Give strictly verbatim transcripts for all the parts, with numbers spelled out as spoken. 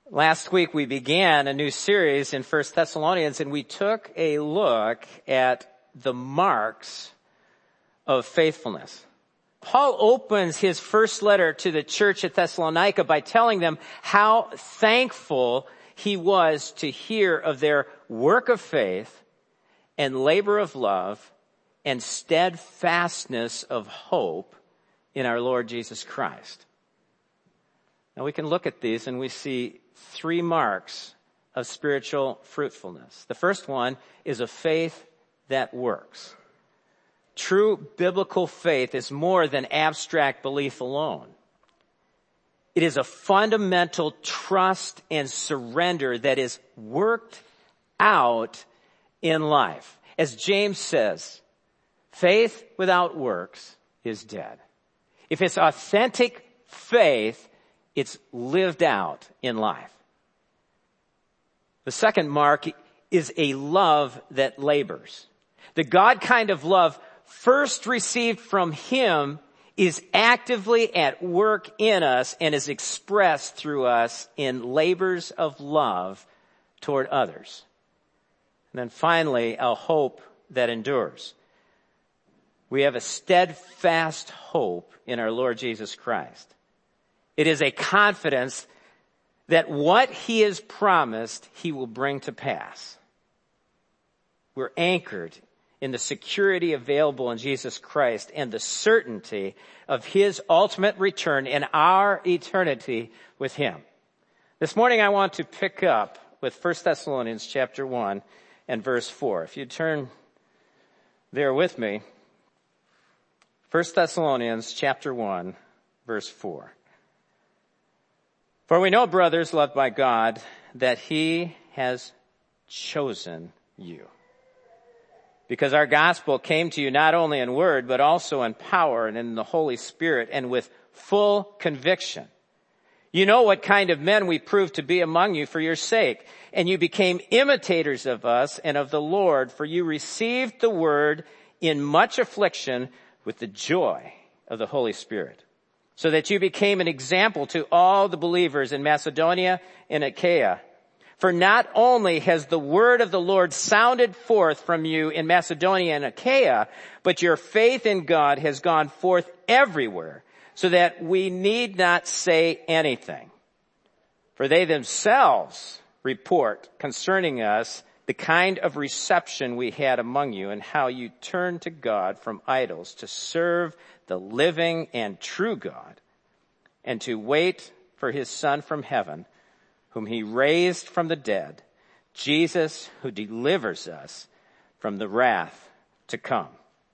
Last week we began a new series in First Thessalonians, and we took a look at the marks of faithfulness. Paul opens his first letter to the church at Thessalonica by telling them how thankful he was to hear of their work of faith and labor of love and steadfastness of hope in our Lord Jesus Christ. Now we can look at these and we see three marks of spiritual fruitfulness. The first one is a faith that works. True biblical faith is more than abstract belief alone. It is a fundamental trust and surrender that is worked out in life. As James says, faith without works is dead. If it's authentic faith, it's lived out in life. The second mark is a love that labors. The God kind of love first received from Him is actively at work in us and is expressed through us in labors of love toward others. And then finally, a hope that endures. We have a steadfast hope in our Lord Jesus Christ. It is a confidence that what He has promised, He will bring to pass. We're anchored in the security available in Jesus Christ and the certainty of His ultimate return and our eternity with Him. This morning I want to pick up with First Thessalonians chapter one and verse four. If you turn there with me, First Thessalonians chapter one, verse four. For we know, brothers loved by God, that He has chosen you. Because our gospel came to you not only in word, but also in power and in the Holy Spirit and with full conviction. You know what kind of men we proved to be among you for your sake. And you became imitators of us and of the Lord, for you received the word in much affliction with the joy of the Holy Spirit. So that you became an example to all the believers in Macedonia and Achaia. For not only has the word of the Lord sounded forth from you in Macedonia and Achaia, but your faith in God has gone forth everywhere, so that we need not say anything. For they themselves report concerning us the kind of reception we had among you and how you turned to God from idols to serve the living and true God and to wait for His Son from heaven, whom He raised from the dead, Jesus, who delivers us from the wrath to come.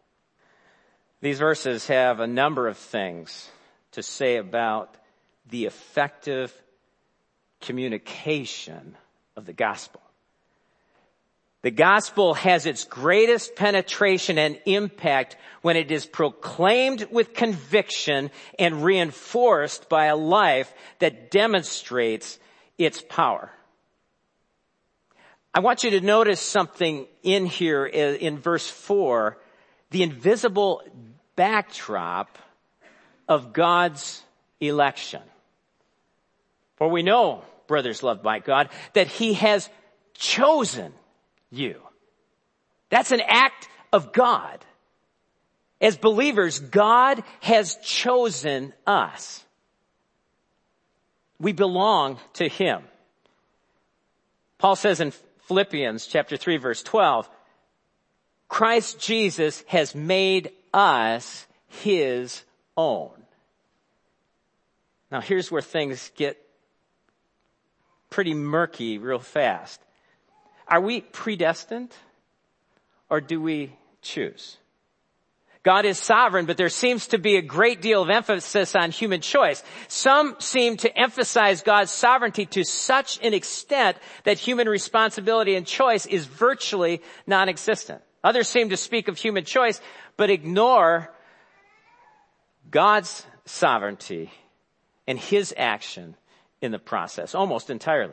These verses have a number of things to say about the effective communication of the gospel. The gospel has its greatest penetration and impact when it is proclaimed with conviction and reinforced by a life that demonstrates its power. I want you to notice something in here in verse four, the invisible backdrop of God's election. For we know, brothers loved by God, that He has chosen you. That's an act of God. As believers, God has chosen us. We belong to Him. Paul says in Philippians chapter three, verse twelve, Christ Jesus has made us His own. Now here's where things get pretty murky real fast. Are we predestined or do we choose? God is sovereign, but there seems to be a great deal of emphasis on human choice. Some seem to emphasize God's sovereignty to such an extent that human responsibility and choice is virtually non-existent. Others seem to speak of human choice, but ignore God's sovereignty and His action in the process, almost entirely.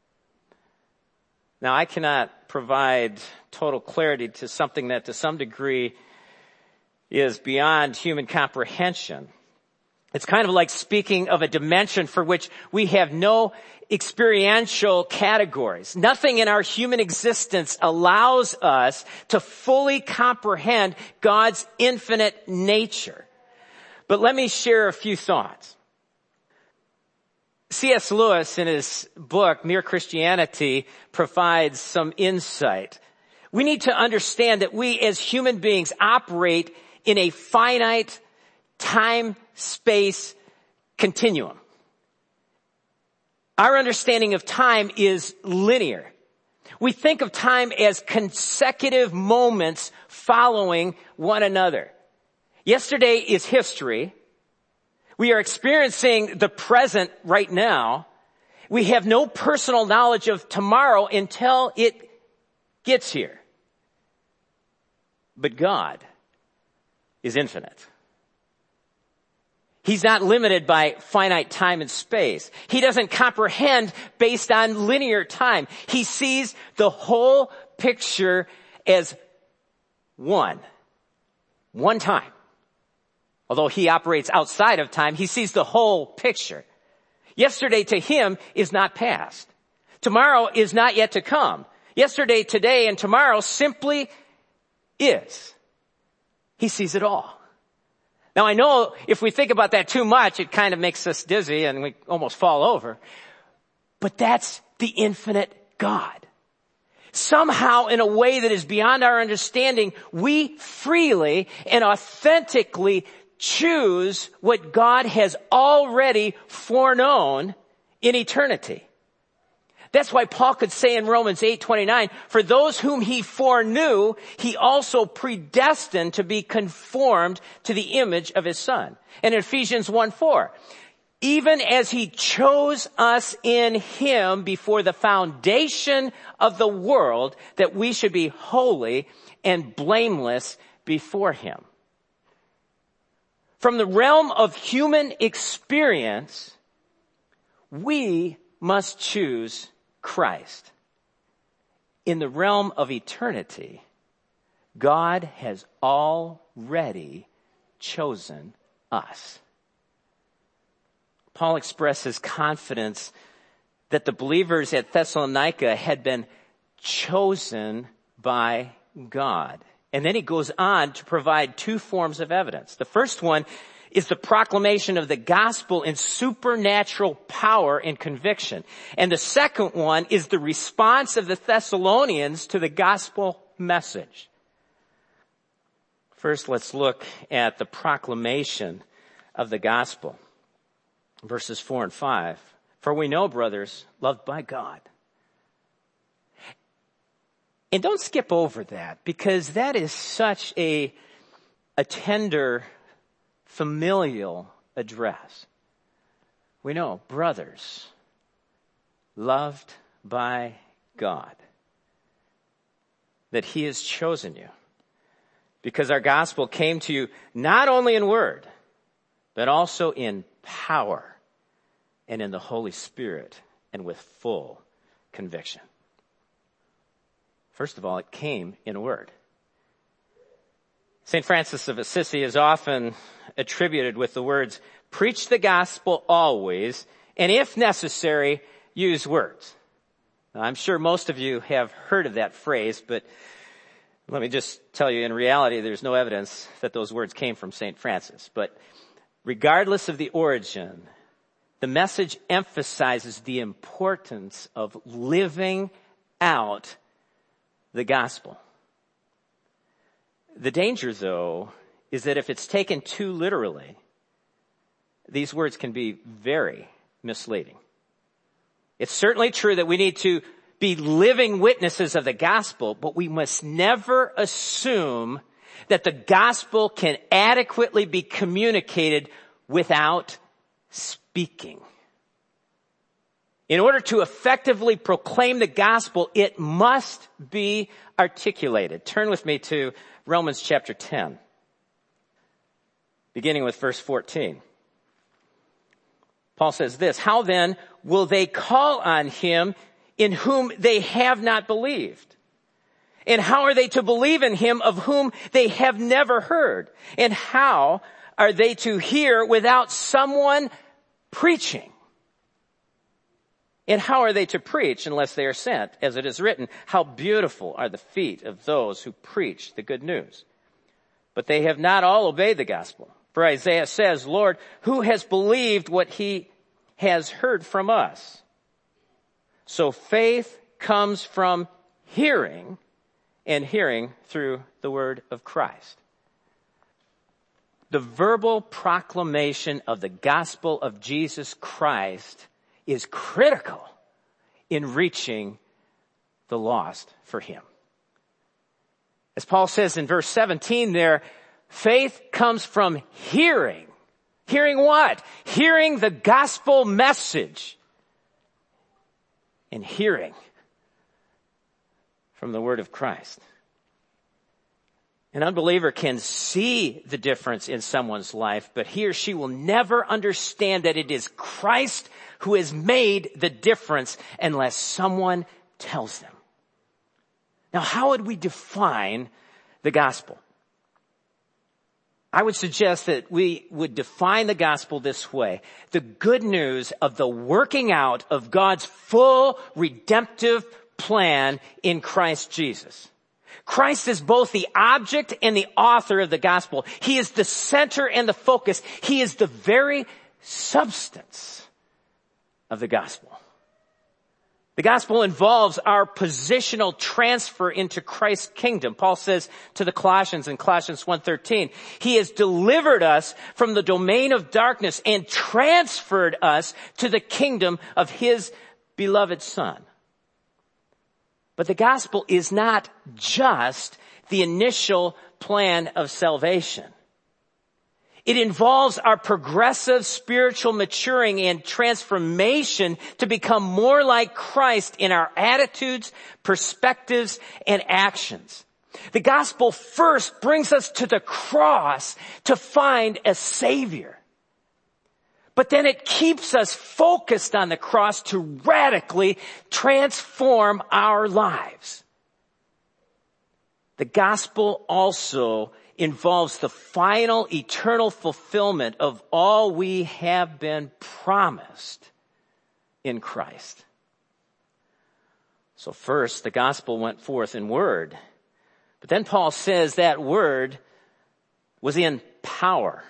Now, I cannot provide total clarity to something that to some degree is beyond human comprehension. It's kind of like speaking of a dimension for which we have no experiential categories. Nothing in our human existence allows us to fully comprehend God's infinite nature. But let me share a few thoughts. C S Lewis, in his book, Mere Christianity, provides some insight. We need to understand that we as human beings operate in a finite time-space continuum. Our understanding of time is linear. We think of time as consecutive moments following one another. Yesterday is history. We are experiencing the present right now. We have no personal knowledge of tomorrow until it gets here. But God is infinite. He's not limited by finite time and space. He doesn't comprehend based on linear time. He sees the whole picture as one. One time. Although he operates outside of time, he sees the whole picture. Yesterday to him is not past. Tomorrow is not yet to come. Yesterday, today, and tomorrow simply is. He sees it all. Now I know if we think about that too much, it kind of makes us dizzy and we almost fall over. But that's the infinite God. Somehow in a way that is beyond our understanding, we freely and authentically choose what God has already foreknown in eternity. That's why Paul could say in Romans eight twenty-nine, for those whom he foreknew, he also predestined to be conformed to the image of his Son. And in Ephesians one four, even as he chose us in him before the foundation of the world, that we should be holy and blameless before him. From the realm of human experience, we must choose Christ. In the realm of eternity, God has already chosen us. Paul expresses confidence that the believers at Thessalonica had been chosen by God. And then he goes on to provide two forms of evidence. The first one is the proclamation of the gospel in supernatural power and conviction. And the second one is the response of the Thessalonians to the gospel message. First, let's look at the proclamation of the gospel. Verses four and five. For we know, brothers, loved by God. And don't skip over that, because that is such a, a tender, familial address. We know, brothers, loved by God, that he has chosen you, because our gospel came to you not only in word, but also in power and in the Holy Spirit and with full conviction. First of all, it came in word. Saint Francis of Assisi is often attributed with the words, preach the gospel always, and if necessary, use words. Now, I'm sure most of you have heard of that phrase, but let me just tell you, in reality, there's no evidence that those words came from Saint Francis. But regardless of the origin, the message emphasizes the importance of living out the gospel. The danger, though, is that if it's taken too literally, these words can be very misleading. It's certainly true that we need to be living witnesses of the gospel, but we must never assume that the gospel can adequately be communicated without speaking. In order to effectively proclaim the gospel, it must be articulated. Turn with me to Romans chapter ten, beginning with verse fourteen. Paul says this, how then will they call on him in whom they have not believed? And how are they to believe in him of whom they have never heard? And how are they to hear without someone preaching? And how are they to preach unless they are sent? As it is written, how beautiful are the feet of those who preach the good news. But they have not all obeyed the gospel. For Isaiah says, Lord, who has believed what he has heard from us? So faith comes from hearing, and hearing through the word of Christ. The verbal proclamation of the gospel of Jesus Christ is critical in reaching the lost for him. As Paul says in verse seventeen there, faith comes from hearing. Hearing what? Hearing the gospel message. And hearing from the word of Christ. An unbeliever can see the difference in someone's life, but he or she will never understand that it is Christ who has made the difference unless someone tells them. Now, how would we define the gospel? I would suggest that we would define the gospel this way. The good news of the working out of God's full redemptive plan in Christ Jesus. Christ is both the object and the author of the gospel. He is the center and the focus. He is the very substance of the gospel. The gospel involves our positional transfer into Christ's kingdom. Paul says to the Colossians in Colossians one thirteen, he has delivered us from the domain of darkness and transferred us to the kingdom of his beloved Son. But the gospel is not just the initial plan of salvation. It involves our progressive spiritual maturing and transformation to become more like Christ in our attitudes, perspectives, and actions. The gospel first brings us to the cross to find a Savior. But then it keeps us focused on the cross to radically transform our lives. The gospel also involves the final eternal fulfillment of all we have been promised in Christ. So first, the gospel went forth in word. But then Paul says that word was in power.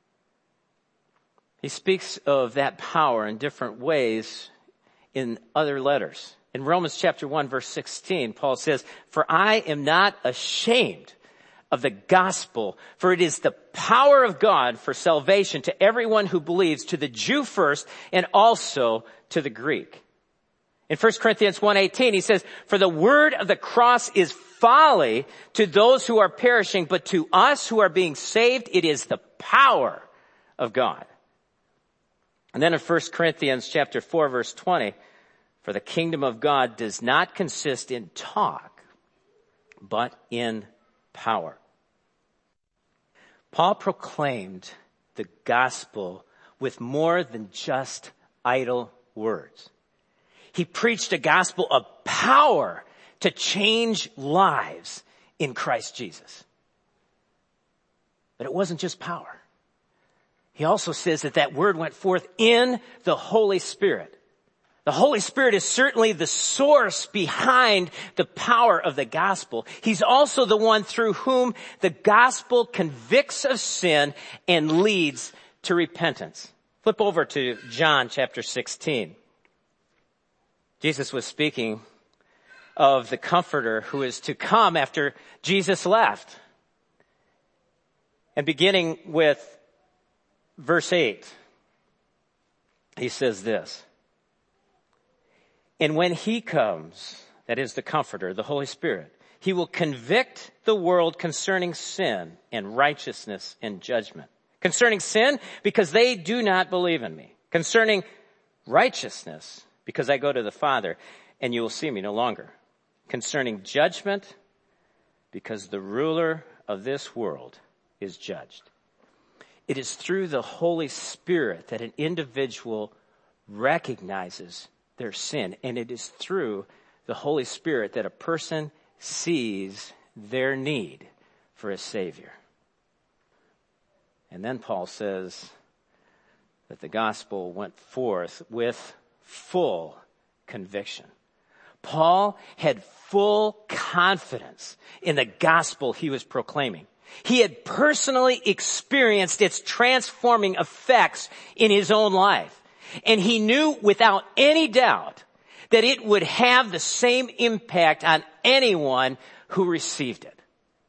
He speaks of that power in different ways in other letters. In Romans chapter one, verse sixteen, Paul says, for I am not ashamed of the gospel, for it is the power of God for salvation to everyone who believes, to the Jew first and also to the Greek. In First Corinthians one eighteen, he says, for the word of the cross is folly to those who are perishing, but to us who are being saved, it is the power of God. And then in First Corinthians chapter four, verse twenty, for the kingdom of God does not consist in talk, but in power. Paul proclaimed the gospel with more than just idle words. He preached a gospel of power to change lives in Christ Jesus. But it wasn't just power. He also says that that word went forth in the Holy Spirit. The Holy Spirit is certainly the source behind the power of the gospel. He's also the one through whom the gospel convicts of sin and leads to repentance. Flip over to John chapter sixteen. Jesus was speaking of the Comforter who is to come after Jesus left. And beginning with verse eight, he says this, and when he comes, that is the Comforter, the Holy Spirit, he will convict the world concerning sin and righteousness and judgment. Concerning sin, because they do not believe in me. Concerning righteousness, because I go to the Father and you will see me no longer. Concerning judgment, because the ruler of this world is judged. It is through the Holy Spirit that an individual recognizes their sin. And it is through the Holy Spirit that a person sees their need for a Savior. And then Paul says that the gospel went forth with full conviction. Paul had full confidence in the gospel he was proclaiming. He had personally experienced its transforming effects in his own life. And he knew without any doubt that it would have the same impact on anyone who received it.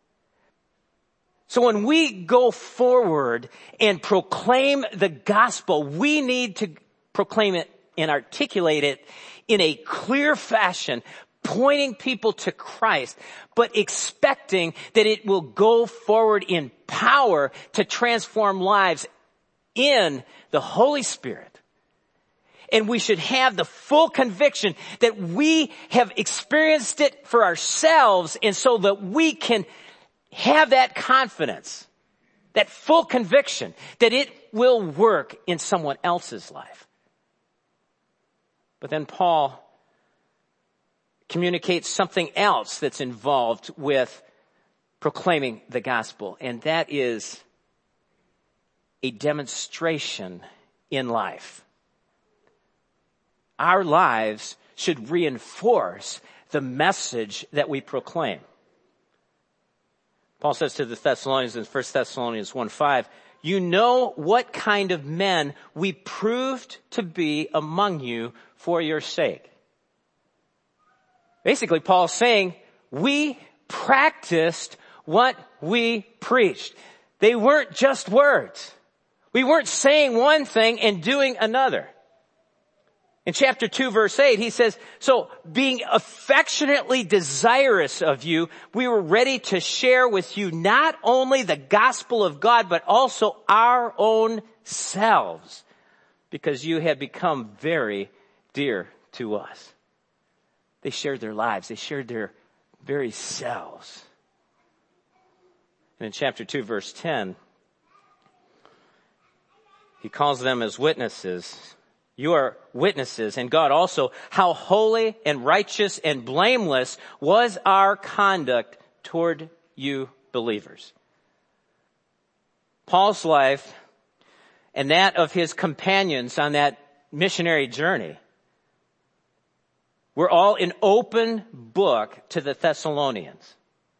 So when we go forward and proclaim the gospel, we need to proclaim it and articulate it in a clear fashion, pointing people to Christ, but expecting that it will go forward in power to transform lives in the Holy Spirit. And we should have the full conviction that we have experienced it for ourselves, and so that we can have that confidence, that full conviction that it will work in someone else's life. But then Paul communicates something else that's involved with proclaiming the gospel, and that is a demonstration in life. Our lives should reinforce the message that we proclaim. Paul says to the Thessalonians in First Thessalonians one five, you know what kind of men we proved to be among you for your sake. Basically, Paul's saying we practiced what we preached. They weren't just words. We weren't saying one thing and doing another. In chapter two, verse eight, he says, so being affectionately desirous of you, we were ready to share with you not only the gospel of God, but also our own selves, because you had become very dear to us. They shared their lives. They shared their very selves. And in chapter two, verse ten, he calls them as witnesses. You are witnesses, and God also, how holy and righteous and blameless was our conduct toward you believers. Paul's life and that of his companions on that missionary journey were all an open book to the Thessalonians.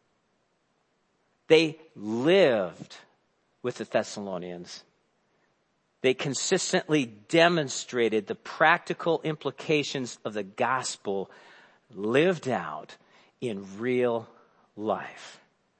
They lived with the Thessalonians. They consistently demonstrated the practical implications of the gospel lived out in real life.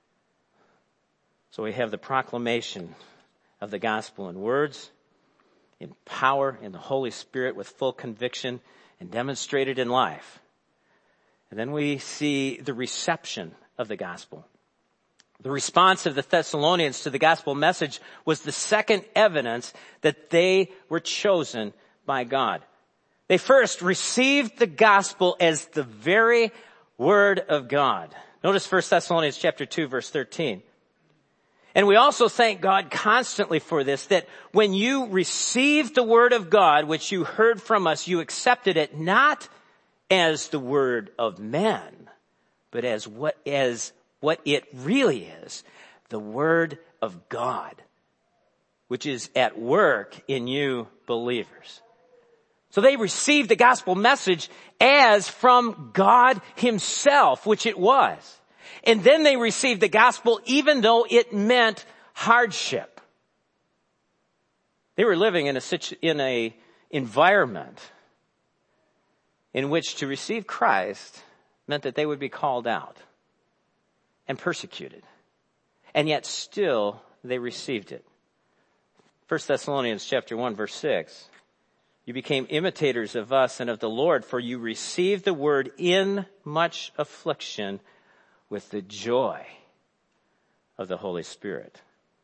So we have the proclamation of the gospel in words, in power, in the Holy Spirit with full conviction, and demonstrated in life. And then we see the reception of the gospel. The response of the Thessalonians to the gospel message was the second evidence that they were chosen by God. They first received the gospel as the very word of God. Notice First Thessalonians chapter two, verse thirteen. And we also thank God constantly for this, that when you received the word of God, which you heard from us, you accepted it not as the word of men, but as what as what it really is, the word of God, which is at work in you believers. So they received the gospel message as from God himself, which it was. And then they received the gospel even though it meant hardship. They were living in a situ- in a environment in which to receive Christ meant that they would be called out and persecuted. And yet still they received it. First Thessalonians chapter one, verse six. You became imitators of us and of the Lord, for you received the word in much affliction with the joy of the Holy Spirit.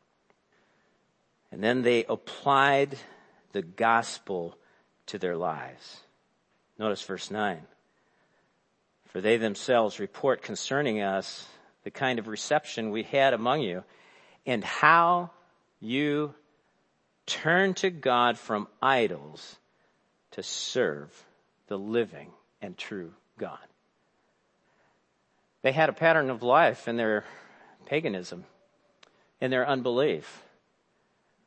And then they applied the gospel to their lives. Notice verse nine. For they themselves report concerning us the kind of reception we had among you, and how you turned to God from idols to serve the living and true God. They had a pattern of life in their paganism, in their unbelief.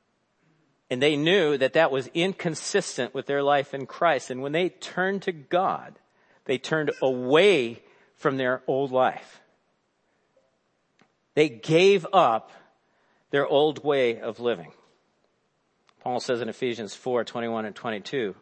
And they knew that that was inconsistent with their life in Christ. And when they turned to God, they turned away from their old life. They gave up their old way of living. Paul says in Ephesians four, twenty-one and twenty-two,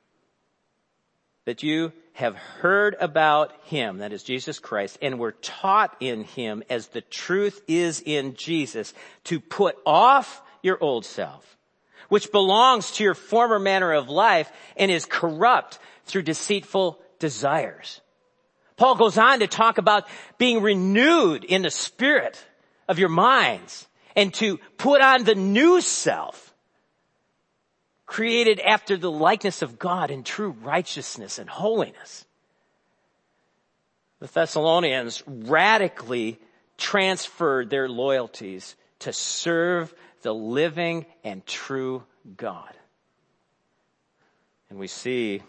that you have heard about him, that is Jesus Christ, and were taught in him as the truth is in Jesus, to put off your old self, which belongs to your former manner of life and is corrupt through deceitful desires. Paul goes on to talk about being renewed in the spirit of your minds and to put on the new self, created after the likeness of God in true righteousness and holiness. The Thessalonians radically transferred their loyalties to serve the living and true God. And we see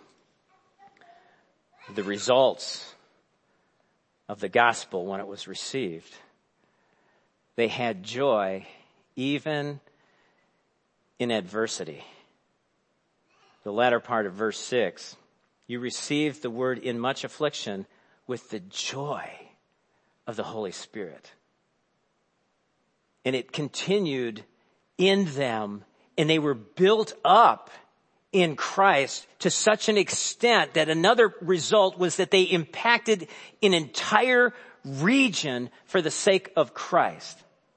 the results of the gospel when it was received. They had joy even in adversity. The latter part of verse six, you received the word in much affliction with the joy of the Holy Spirit. And it continued in them, and they were built up in Christ to such an extent that another result was that they impacted an entire region for the sake of Christ.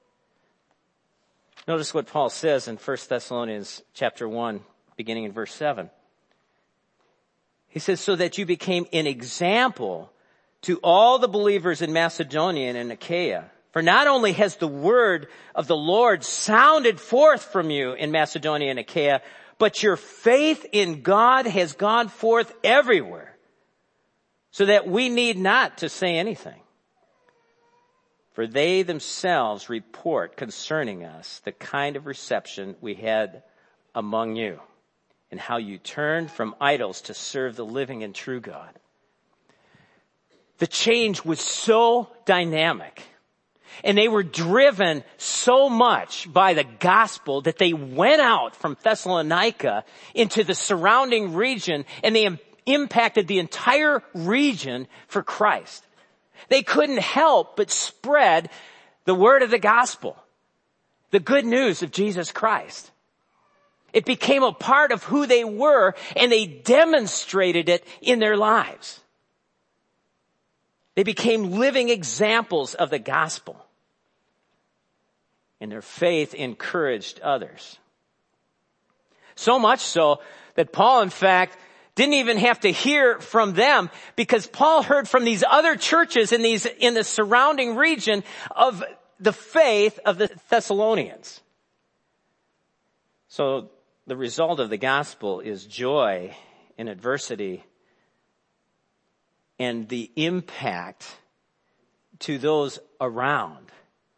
Notice what Paul says in First Thessalonians chapter one, beginning in verse seven. He says, so that you became an example to all the believers in Macedonia and in Achaia. For not only has the word of the Lord sounded forth from you in Macedonia and Achaia, but your faith in God has gone forth everywhere, so that we need not to say anything. For they themselves report concerning us the kind of reception we had among you, and how you turned from idols to serve the living and true God. The change was so dynamic, and they were driven so much by the gospel that they went out from Thessalonica into the surrounding region, and they im- impacted the entire region for Christ. They couldn't help but spread the word of the gospel, the good news of Jesus Christ. It became a part of who they were, and they demonstrated it in their lives. They became living examples of the gospel, and their faith encouraged others. So much so that Paul, in fact, didn't even have to hear from them, because Paul heard from these other churches in these, in the surrounding region of the faith of the Thessalonians. So the result of the gospel is joy in adversity, and the impact to those around.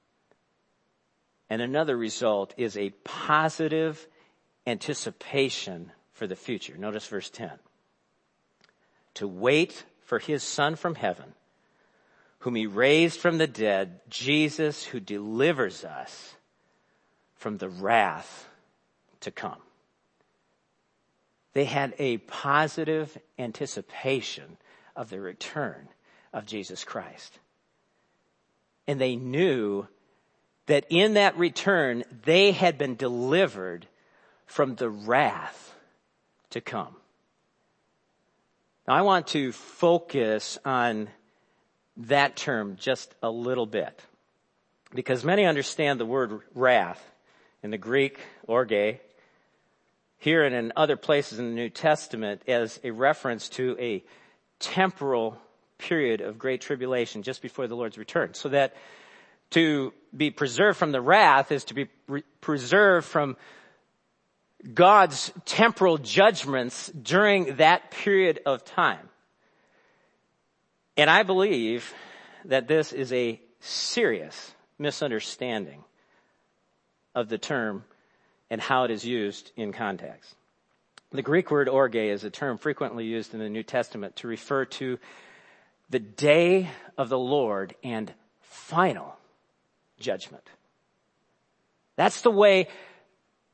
And another result is a positive anticipation for the future. Notice verse ten. To wait for his Son from heaven, whom he raised from the dead, Jesus, who delivers us from the wrath to come. They had a positive anticipation of the return of Jesus Christ. And they knew that in that return, they had been delivered from the wrath to come. Now, I want to focus on that term just a little bit, because many understand the word wrath in the Greek, orge, here and in other places in the New Testament as a reference to a temporal period of great tribulation just before the Lord's return. So that to be preserved from the wrath is to be re- preserved from God's temporal judgments during that period of time. And I believe that this is a serious misunderstanding of the term and how it is used in context. The Greek word orge is a term frequently used in the New Testament to refer to the day of the Lord and final judgment. That's the way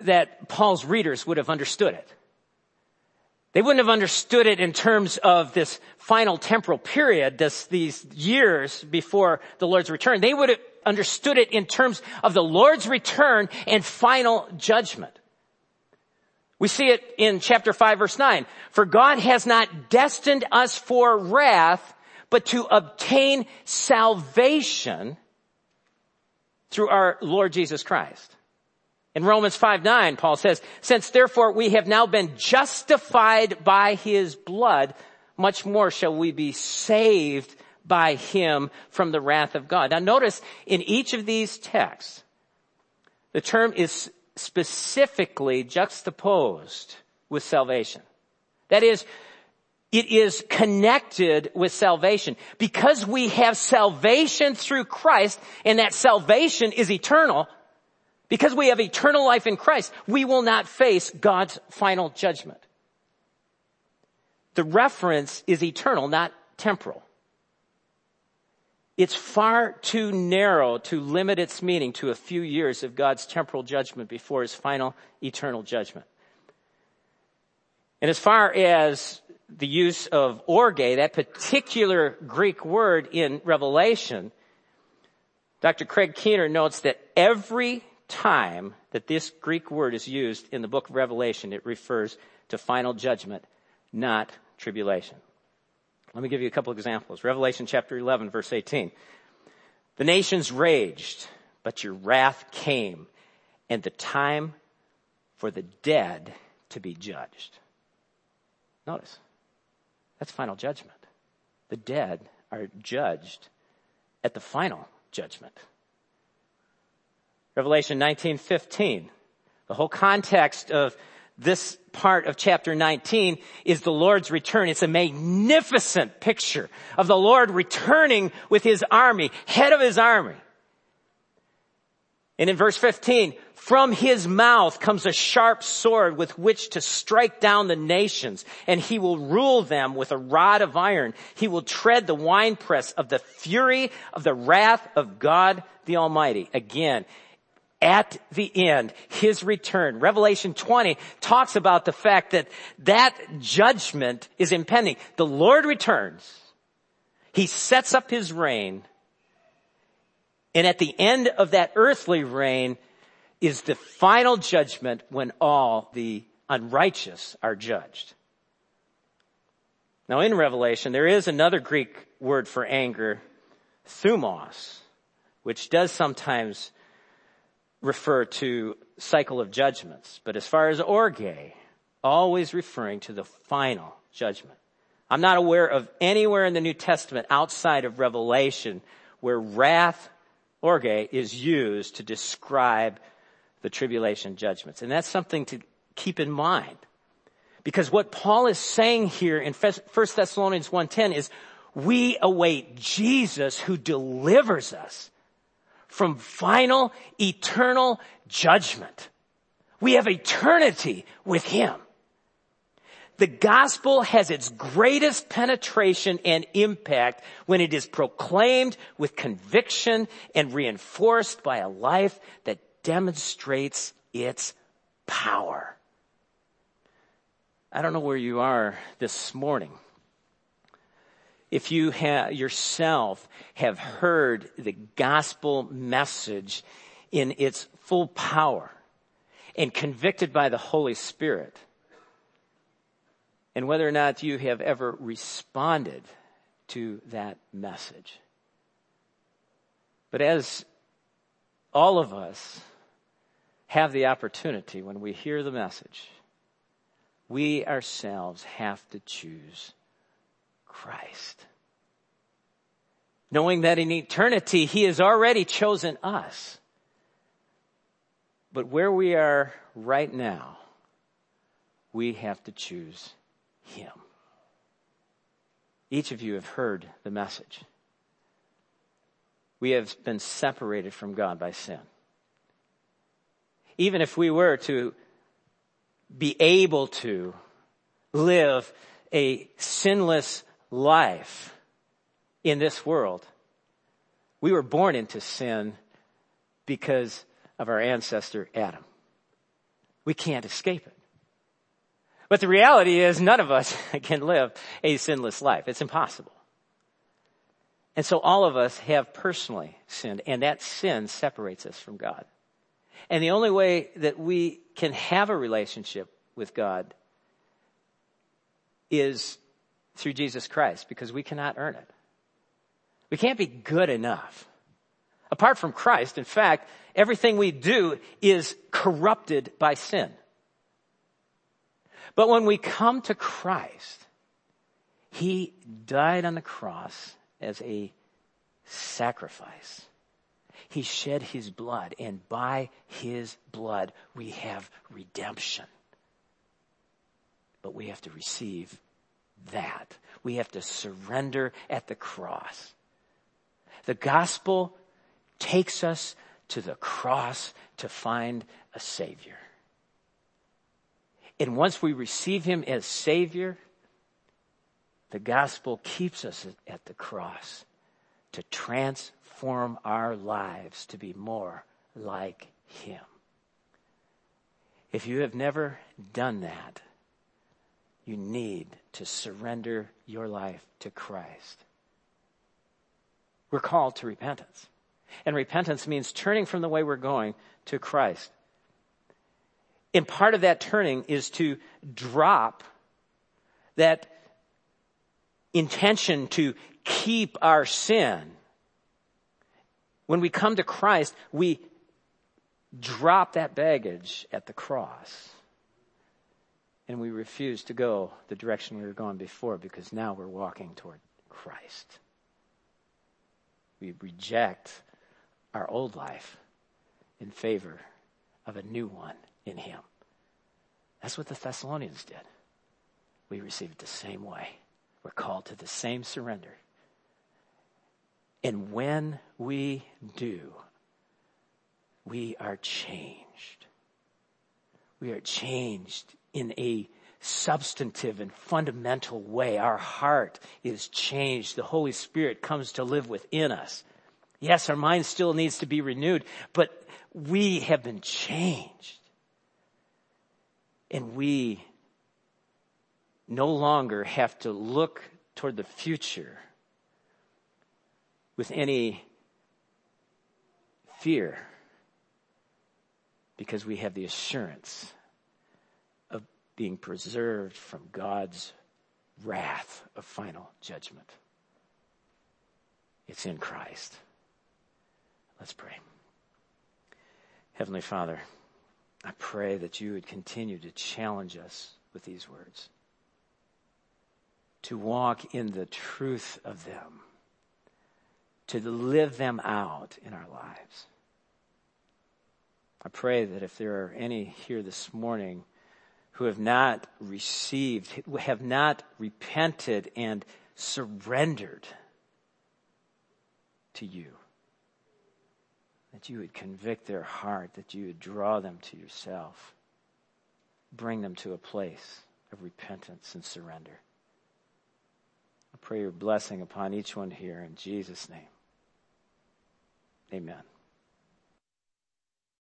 that Paul's readers would have understood it. They wouldn't have understood it in terms of this final temporal period, this, these years before the Lord's return. They would have understood it in terms of the Lord's return and final judgment. We see it in chapter five, verse nine. For God has not destined us for wrath, but to obtain salvation through our Lord Jesus Christ. In Romans five nine, Paul says, since therefore we have now been justified by his blood, much more shall we be saved by him from the wrath of God. Now notice, in each of these texts, the term is specifically juxtaposed with salvation. That is, it is connected with salvation. Because we have salvation through Christ, and that salvation is eternal, because we have eternal life in Christ, we will not face God's final judgment. The reference is eternal, not temporal. It's far too narrow to limit its meaning to a few years of God's temporal judgment before his final eternal judgment. And as far as the use of orge, that particular Greek word in Revelation, Doctor Craig Keener notes that every time that this Greek word is used in the book of Revelation, it refers to final judgment, not tribulation. Let me give you a couple examples. Revelation chapter eleven, verse eighteen. The nations raged, but your wrath came, and the time for the dead to be judged. Notice, that's final judgment. The dead are judged at the final judgment. Revelation nineteen fifteen. The whole context of this part of chapter nineteen is the Lord's return. It's a magnificent picture of the Lord returning with his army, head of his army. And in verse fifteen, from his mouth comes a sharp sword with which to strike down the nations, and he will rule them with a rod of iron. He will tread the winepress of the fury of the wrath of God the Almighty. Again, at the end, his return. Revelation twenty talks about the fact that that judgment is impending. The Lord returns. He sets up his reign. And at the end of that earthly reign is the final judgment when all the unrighteous are judged. Now in Revelation, there is another Greek word for anger, thumos, which does sometimes refer to cycle of judgments. But as far as orge, always referring to the final judgment. I'm not aware of anywhere in the New Testament outside of Revelation where wrath, orge, is used to describe the tribulation judgments. And that's something to keep in mind. Because what Paul is saying here in First Thessalonians one ten is we await Jesus who delivers us from final, eternal judgment. We have eternity with him. The gospel has its greatest penetration and impact when it is proclaimed with conviction and reinforced by a life that demonstrates its power. I don't know where you are this morning. If you have yourself have heard the gospel message in its full power and convicted by the Holy Spirit, and whether or not you have ever responded to that message. But as all of us have the opportunity when we hear the message, we ourselves have to choose Christ. Knowing that in eternity, he has already chosen us. But where we are right now, we have to choose him. Each of you have heard the message. We have been separated from God by sin. Even if we were to be able to live a sinless life in this world, we were born into sin because of our ancestor Adam. we can't escape it. But the reality is none of us can live a sinless life. It's impossible. And so all of us have personally sinned, and that sin separates us from God. And the only way that we can have a relationship with God is through Jesus Christ, because we cannot earn it. We can't be good enough. Apart from Christ, in fact, everything we do is corrupted by sin. But when we come to Christ, he died on the cross as a sacrifice. He shed his blood, and by his blood we have redemption. But we have to receive that. We have to surrender at the cross. The gospel takes us to the cross to find a Savior. And once we receive him as Savior, the gospel keeps us at the cross to transform our lives to be more like him. If you have never done that, you need to surrender your life to Christ. We're called to repentance. And repentance means turning from the way we're going to Christ. And part of that turning is to drop that intention to keep our sin. When we come to Christ, we drop that baggage at the cross. And we refuse to go the direction we were going before, because now we're walking toward Christ. We reject our old life in favor of a new one in him. That's what the Thessalonians did. We receive it the same way. We're called to the same surrender. And when we do, we are changed. We are changed in a substantive and fundamental way. Our heart is changed. The Holy Spirit comes to live within us. Yes, our mind still needs to be renewed, but we have been changed. And we no longer have to look toward the future with any fear, because we have the assurance of being preserved from God's wrath of final judgment. It's in Christ. Let's pray. Heavenly Father, I pray that you would continue to challenge us with these words, to walk in the truth of them, to live them out in our lives. I pray that if there are any here this morning who have not received, who have not repented and surrendered to you, that you would convict their heart, that you would draw them to yourself, bring them to a place of repentance and surrender. I pray your blessing upon each one here in Jesus' name. Amen.